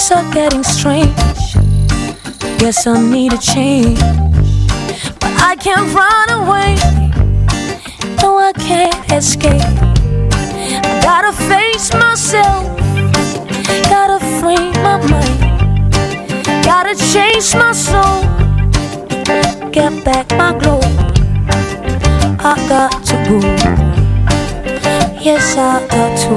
Things are getting strange. Guess I need a change. But I can't run away. No, I can't escape. I gotta face myself. Gotta free my mind. Gotta chase my soul. Get back my glow. I got to go. Yes, I got to.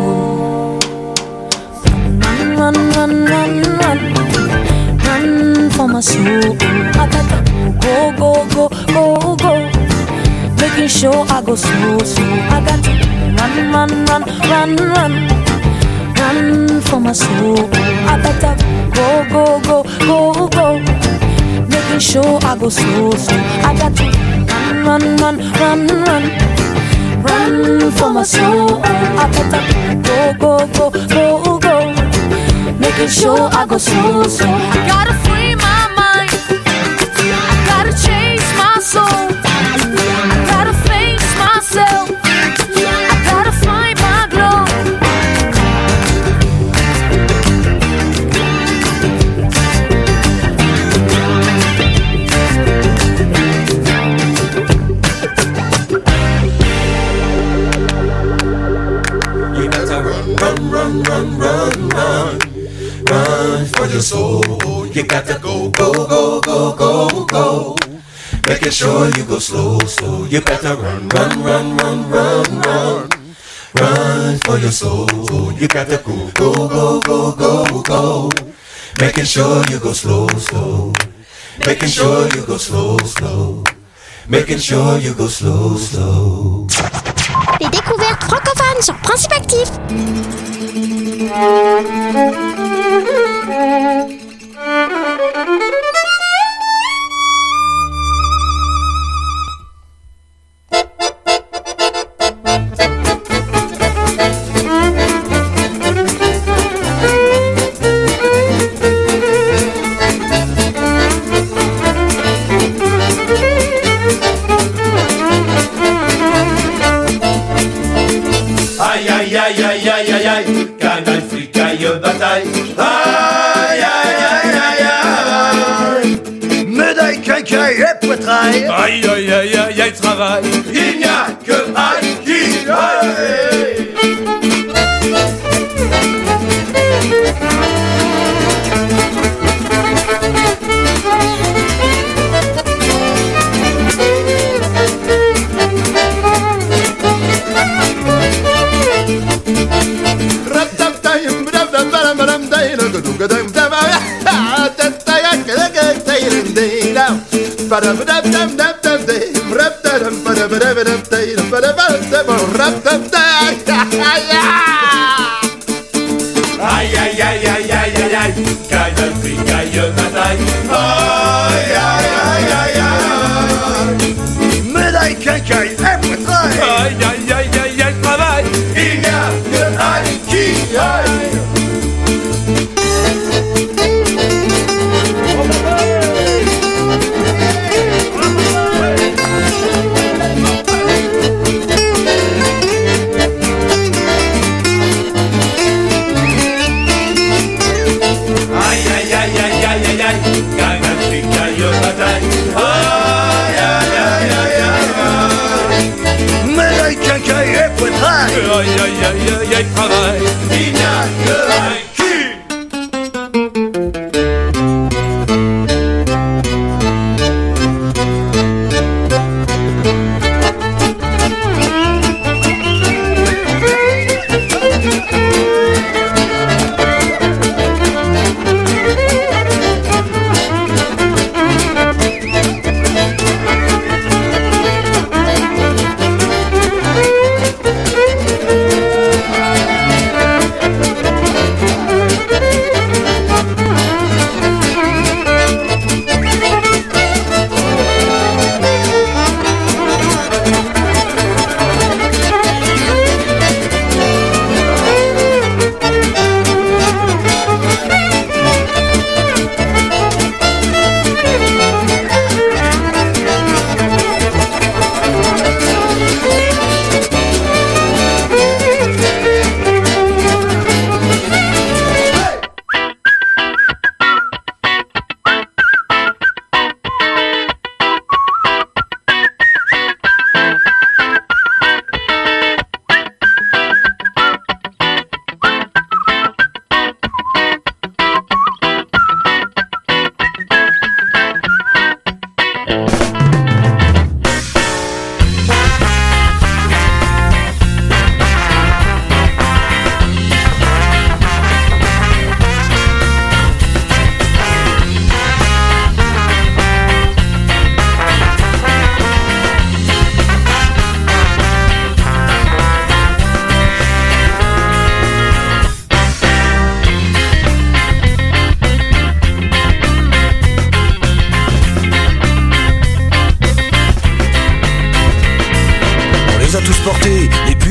Run, run, run, run. Run for my soul. I got to go, go, go, go, go. Making sure I go slow, slow. I got to run, run, run, run, run. Run for my soul. I got to go, go, go, go, go. Making sure I go slow, slow. I got to run, run, run, run. Run for my soul. I got to go, go, go, go, go. Making sure I go slow, slow. I gotta free my mind. I gotta chase my soul. I gotta face myself. I gotta find my glow. You gotta run, run, run, run, run. Run for your soul. You got to go, go, go, go, go, go. Making sure you go slow, slow. You got to run, run, run, run, run, run. Run for your soul. You got to go, go, go, go, go, go. Making sure you go slow, slow. Making sure you go slow, slow. Making sure you go slow, slow. Les découvertes francophones sur Principe Actif. Aïe aïe aïe aïe aïe aïe aïe, Canal fricaille bataille. Aïe aïe aïe aïe aïe, médaille, quincaille et poitrail. aïe aïe aïe aïe aïe, travail. Il n'y a que aïe qui aïe. Aïe aïe aïe aïe aïe aïe aïe, Canal fricaille bataille. Aïe aïe aïe aïe aïe, médaille, quincaille et poitrail. aïe aïe aïe aïe aïe, travail. Il n'y a que aïe qui aïe. Médaille, quincaille et poitrail. Aïe aïe aïe aïe, travail. Il n'y a que aïe qui.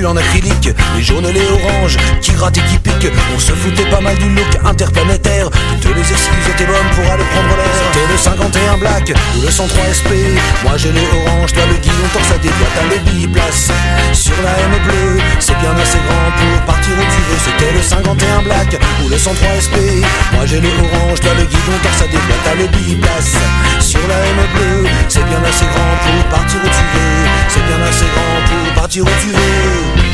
bulles en acrylique, les jaunes et les oranges, qui grattent et qui piquent. On se foutait pas mal du look interplanétaire. Toutes les excuses étaient bonnes pour aller prendre l'air. C'était le 51 Black ou le 103 SP. Moi j'ai les oranges, toi le guidon torsadé, toi t'as le biplace. Sur la M bleue, c'est bien assez grand pour partir où tu veux. C'était le 51 Black ou le 103 SP. Moi j'ai les oranges, toi le guidon torsadé, toi t'as le biplace. Sur la M bleue, c'est bien assez grand pour partir où tu veux. C'est bien assez grand pour partir où tu veux.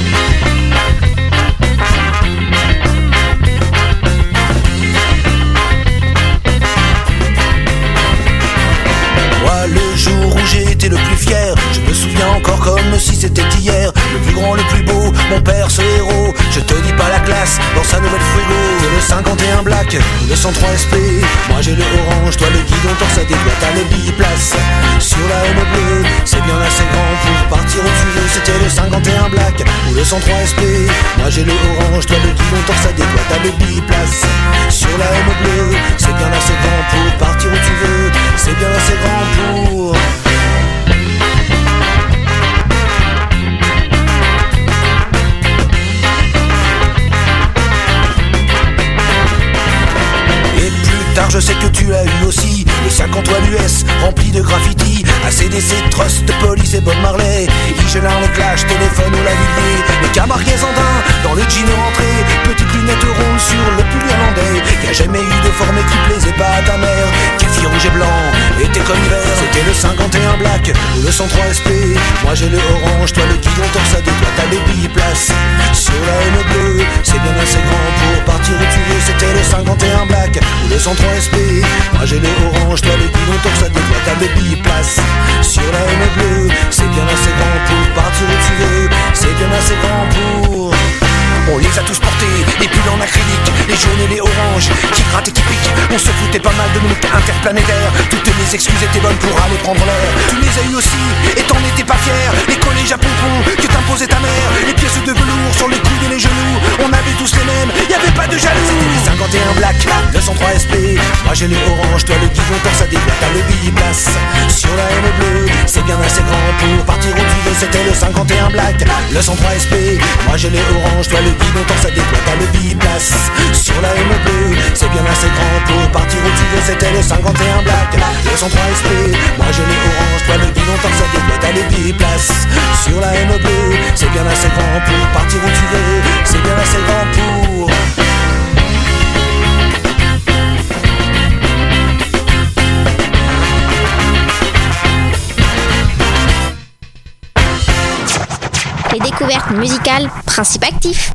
Moi, le jour où j'ai été le plus fier, je me souviens encore comme si c'était hier. Le plus grand, le plus beau, mon père, ce héros. Je te dis pas la classe, dans sa nouvelle Fuego. Le 51 Black, le 103 SP. Moi j'ai le orange, toi le guidon torsadé, toi t'as le biplace. Sur la M bleue, c'est bien assez grand pour partir où tu veux. C'était le 51 Black ou le 103 SP. Moi j'ai le orange, toi le guidon torsadé, toi t'as le biplace. Sur la M bleue, c'est bien assez grand pour partir où tu veux. C'est bien assez grand pour... Je sais que tu l'as eu aussi, le 50 à l'US, rempli de graffiti, ACDC, Trust, Police et Bob Marley, Higelin, les Clash, Téléphone ou la Villiers, les Camarguais Andins, dans le jean rentré, petites lunettes rondes sur le pull irlandais, qui a jamais eu de forme qui plaisait pas à ta mère, kéfir rouge et blanc, été comme hiver, c'était le 51 Black ou le 103 SP, moi j'ai le orange, toi le guidon torsadé, toi t'as le biplace, sur la M bleue, c'est bien assez grand pour partir où tu veux, c'était le 51 Black ou le 103 SP. Moi j'ai le orange, toi le guidon torsadé, toi t'as le biplace. Sur la M bleue, c'est bien assez grand pour partir où tu veux. C'est bien assez grand pour... On les a tous portés, les pulls en acrylique, les jaunes et les oranges, qui grattent et qui piquent. On se foutait pas mal de nos interplanétaires. Toutes les excuses étaient bonnes pour aller prendre l'air. Tu les as eu aussi, et t'en étais pas fier. Les collèges à pompons que t'imposait ta mère. Les pièces de velours sur les coudes et les genoux. On avait tous les mêmes, y'avait pas de jaloux. C'était les 51 Black, le 103 SP. Moi j'ai les oranges, toi le guidon torsadé, toi t'as le biplace. Sur la M bleue, c'est bien assez grand pour partir où tu veux. C'était le 51 Black, le 103 SP. Moi j'ai les oranges, toi le guidon torsadé, toi t'as le biplace. Sur la M bleue, c'est bien assez grand pour partir où tu veux. C'était le 51 Black, le 103 SP. Moi j'ai les oranges, toi le guidon torsadé, toi t'as le biplace. Sur la M bleue, c'est bien assez grand pour partir où tu veux. C'est bien assez grand pour... Les découvertes musicales, principe actif.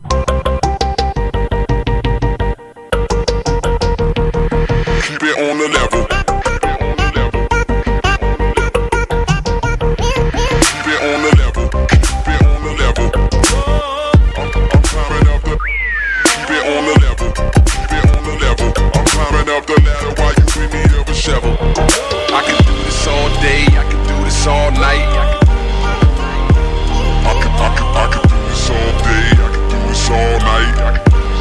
Keep it on the level. Keep it on the level. Keep it on the level. I'm climbing up the. Keep it on the level. Keep it on the level. I'm climbing up the ladder while you in need of a shovel. I can do this all day. I can do this all night. I can do this all day, I can do this all night.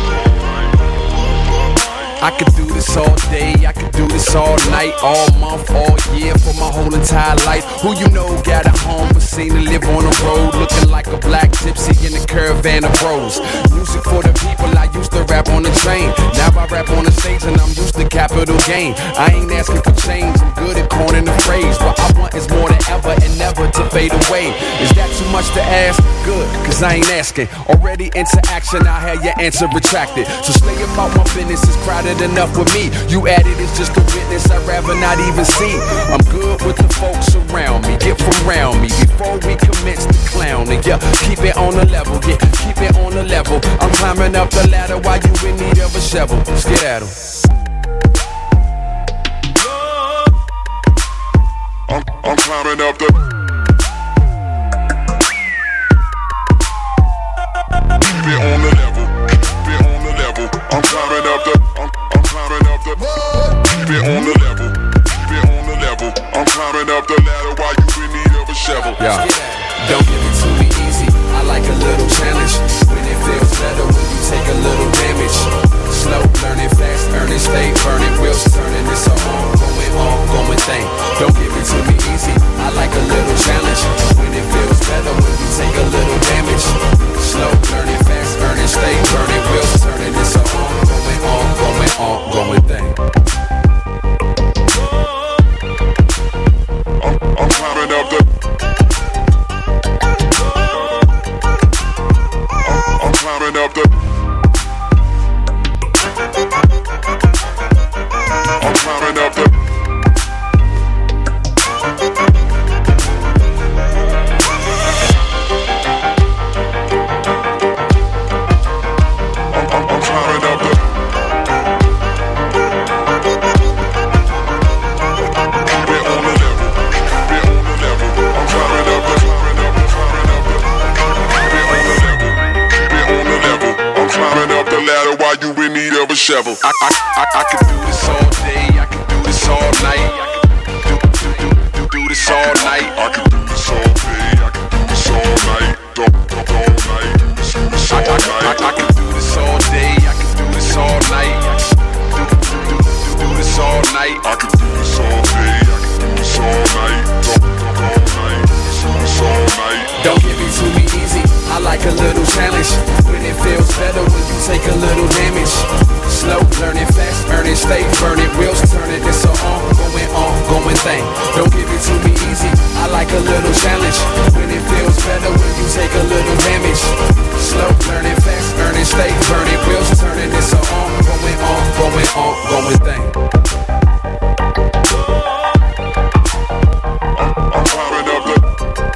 I could do this all day, I could do this all night, all month, all year, for my whole entire life. Who you know got a home but seen to live on the road, looking like a black gypsy in a caravan of bros. Music for the people, I used to rap on the train. Now I rap on the stage and I'm used to capital gain. I ain't asking for change, I'm good at coining the phrase. What I want is more than ever and never to fade away. Is that too much to ask? Good, cause I ain't asking. Already into action, I had your answer retracted. So slay about my business is crowded enough with me. You added it's just a witness I'd rather not even see. I'm good with the folks around me. Get from around me before we commence the clowning. Yeah, keep it on the level. Yeah, keep it on the level. I'm climbing up the ladder while you in need of a shovel. Let's get at 'em. I'm climbing up the. Keep it on the level. Keep it on the level. I'm climbing up the. I'm climbing up the. Keep it on the level. Keep it on the level. I'm climbing up the ladder while you in need of a shovel. Yeah. Don't give it to me easy. I like a little challenge. When it feels better when you take a little damage. Slow learning, fast earning, stay burning, wheels turning. It's a ongoing thing. Don't give it to me easy. I like a little challenge. When it feels better when you take a little damage. shovel. I could do this all day, I could do this all night. Do this all night. I could do this all day, I could do this all night. All night. I could do this all day, I could do this all night. Do this all night. I could do this all day, I could do this all night. All night. Don't give it to me easy, I like a little challenge. When it feels better when you take a little damage. Slow, learning fast, earning, stay burning. Wheels turning, it's a ongoing thing. Don't give it to me easy, I like a little challenge. When it feels better when you take a little damage. Slow, learning fast, earning, stay burning. Wheels turning, it's a ongoing thing. I'm climbing up the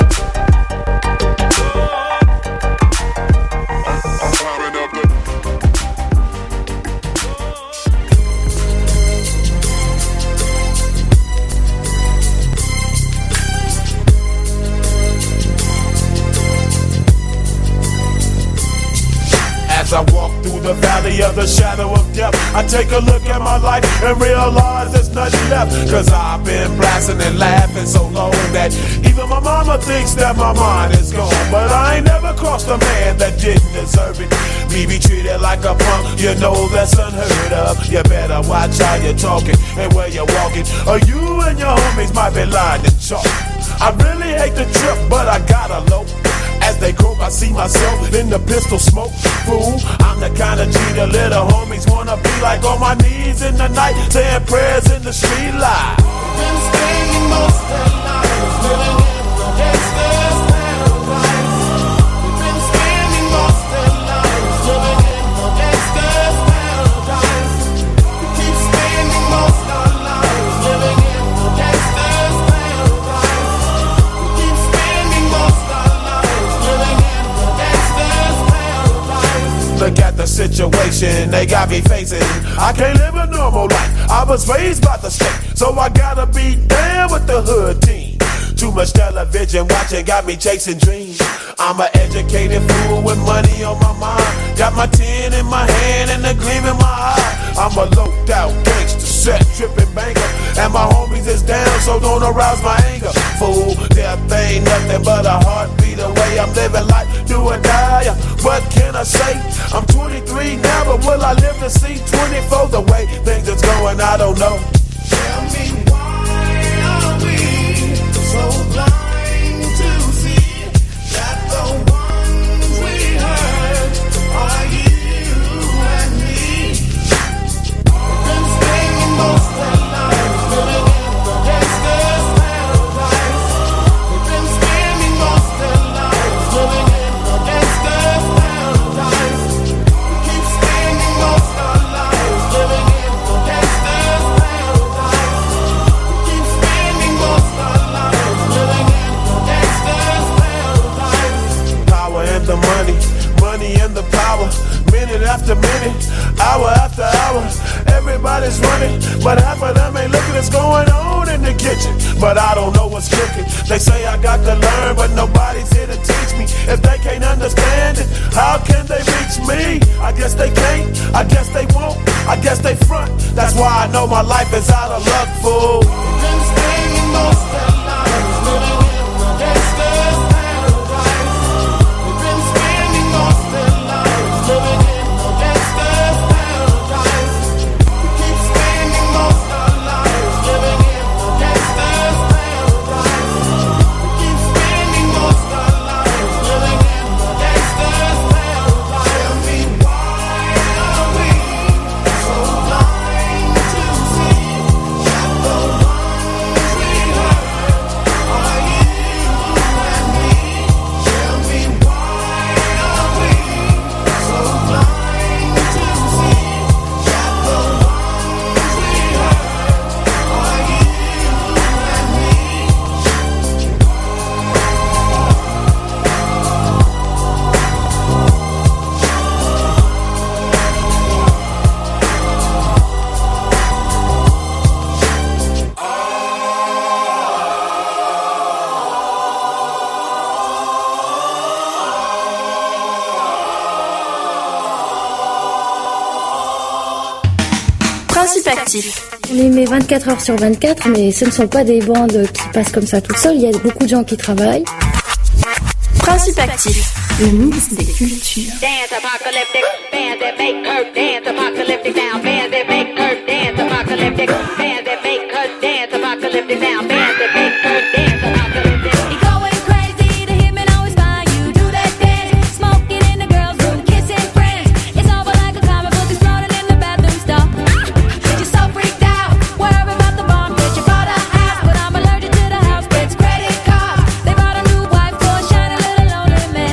As I walk through the valley of the shadow of death, I take a look at my life and realize there's nothing left. Cause I've been blasting and laughing so long that even my mama thinks that my mind is gone. But I ain't never crossed a man that didn't deserve it. Me be treated like a punk, you know that's unheard of. You better watch how you're talking and where you're walking, or you and your homies might be lying to chalk. I really hate the trip, but I gotta low. As they croak, I see myself in the pistol smoke. Fool, I'm the kind of G the little homies wanna be like, on my knees in the night, saying prayers in the street light. Been spending most of their lives living in the gangster's paradise. We've been spending most of their lives living in the gangster's paradise. We keep spending most of our lives living in the gangster's paradise. We keep spending most of our lives living in the gangster's paradise. Look at the situation they got me facing. I can't live a normal life. I was raised by the state, so I gotta be down with the hood team. Too much television watching got me chasing dreams. I'm an educated fool with money on my mind. Got my tin in my hand and a gleam in my eye. I'm a loped out gangster, set tripping banker, and my homies is down, so don't arouse my anger. Fool, death ain't nothing but a heartbeat away. I'm living life, do or die. What can I say? I'm 23 now, but will I live to see 24? The way things is going, I don't know. Tell me why are we so blind to see that the ones we hurt are you and me? We've been spending most of our lives living in the gangster's paradise. We've been spending most of our lives living in the gangster's paradise. We keep spending most of our lives living in the gangster's paradise. We keep spending most of our lives living in the gangster's paradise. Power and the money, money and the power. Minute after minute, hour after hour, everybody's running, but half of them ain't looking what's going on in the kitchen. But I don't know what's cooking. They say I got to learn, but nobody's here to teach me. If they can't understand it, how can they reach me? I guess they can't, I guess they won't, I guess they front. That's why I know my life is out of luck, fool. We've been spending most of our lives living in the gangster's paradise. We've been spending most of our lives living in the gangster's paradise. We keep spending most of our lives living in the gangster's paradise. We keep spending most of our lives living in the gangster's paradise. Tell me why are we so blind to see that the ones we hurt Principe actif. On émet 24 heures sur 24, mais ce ne sont pas des bandes qui passent comme ça tout seul. Il y a beaucoup de gens qui travaillent. Principe actif. Le mix des cultures. Dance apocalyptic, band that make her dance apocalyptic now, band that make her dance apocalyptic, band that make her dance apocalyptic now, band that make her dance apocalyptic. You going crazy, the hitman always find you, do that dance, smoking in the girls' room, kissing friends. It's over like a comic book exploding in the bathroom stall. You're so freaked out, worried about the bomb that you bought a house, but I'm allergic to the house bitch credit card. They bought a new wife for a shiny little lonely man.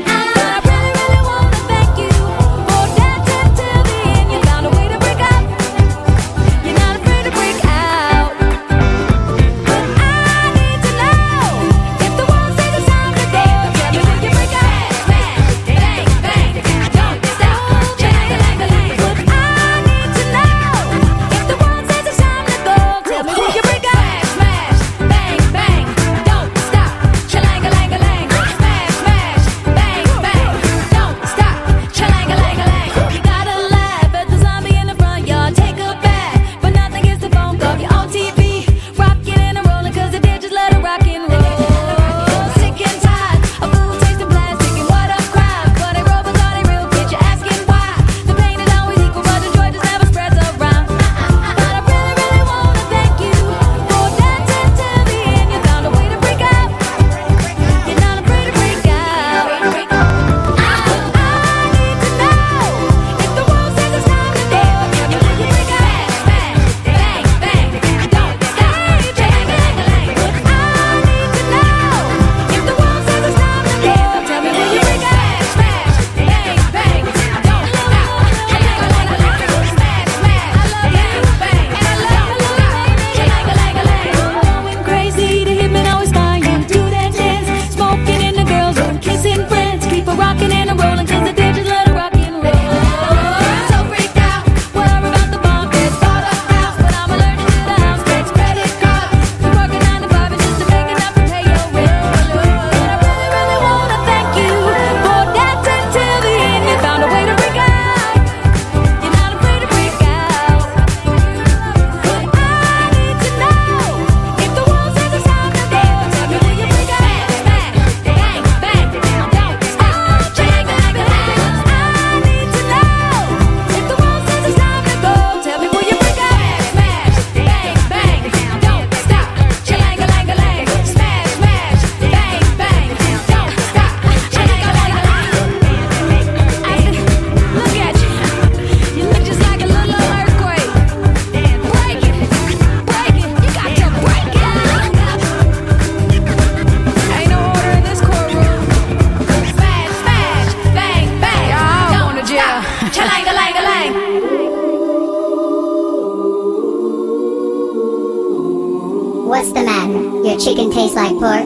What's the matter? Your chicken tastes like pork?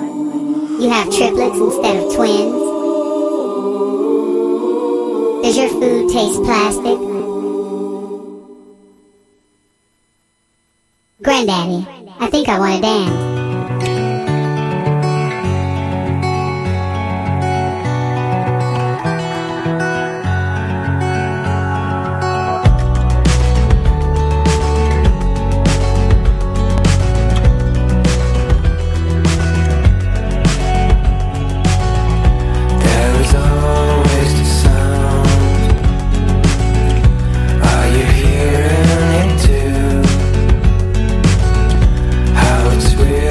You have triplets instead of twins? Does your food taste plastic? Granddaddy, I think I want to dance. It's weird.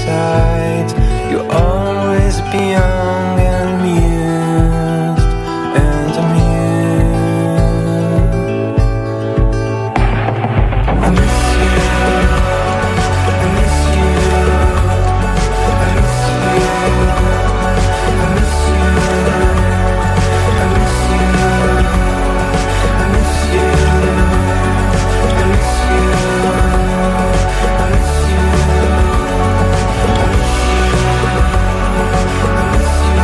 sides. You'll always be young and amused and amused. I miss you, I miss you, I miss you, I miss you, I miss you, I miss you, I miss you, I miss you.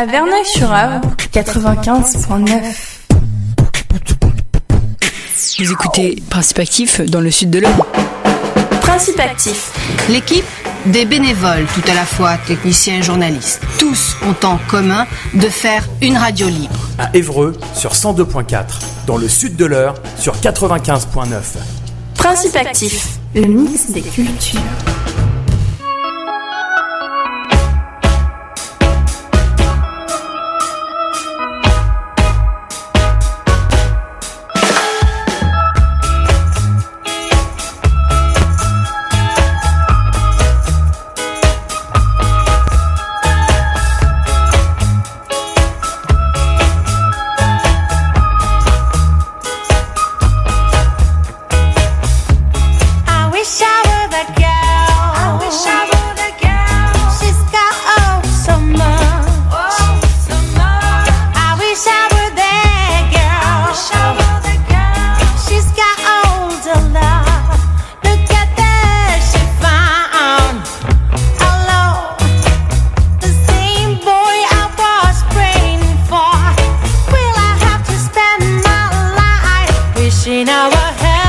À Verneuil-sur-Avre, 95.9. Vous écoutez Principe Actif dans le sud de l'Aube. Principe Actif. L'équipe des bénévoles, tout à la fois techniciens et journalistes, tous ont en commun de faire une radio libre. À Évreux sur 102.4, dans le sud de l'Eure sur 95.9. Principe Actif, le mix des cultures. Wishing I were